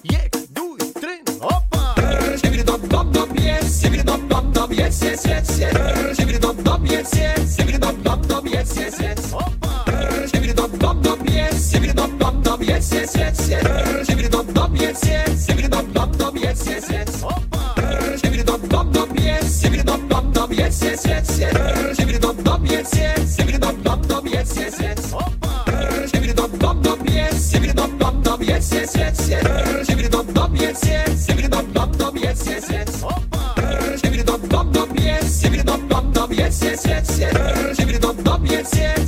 1, 2, 3, opa! Shibidi-dum-dum-dum, yes. Shibidi-dum-dum-dum, yes, yes, yes, yes. Shibidi-dum-dum, yes, yes. Shibidi-dum-dum-dum, yes, yes, yes. Opa! Shibidi-dum-dum-dum, yes. Shibidi-dum-dum-dum, yes, yes, yes, yes. Shibidi-dum-dum, yes, yes. Shibidi-dum-dum-dum, yes, yes, yes. Opa! Shibidi-dum-dum-dum, yes. Shibidi-dum-dum-dum, yes, yes, yes, yes. Shibidi-dum-dum, yes, yes. Shibidi-dum-dum-dum, yes, yes, yes. Opa! Shibidi-dum-dum-dum, yes. Shibidi-dum-dum-dum, yes, yes, yes, yes. Shibidi-dum-dum, yes, yes. Shibidi-dum-dum-dum, yes, yes, yes. Opa! Shibidi-dum-dum-dum, yes. Shibidi-dum-dum-dum, yes, yes, yes, yes. Shibidi-dum-dum, yes, yes.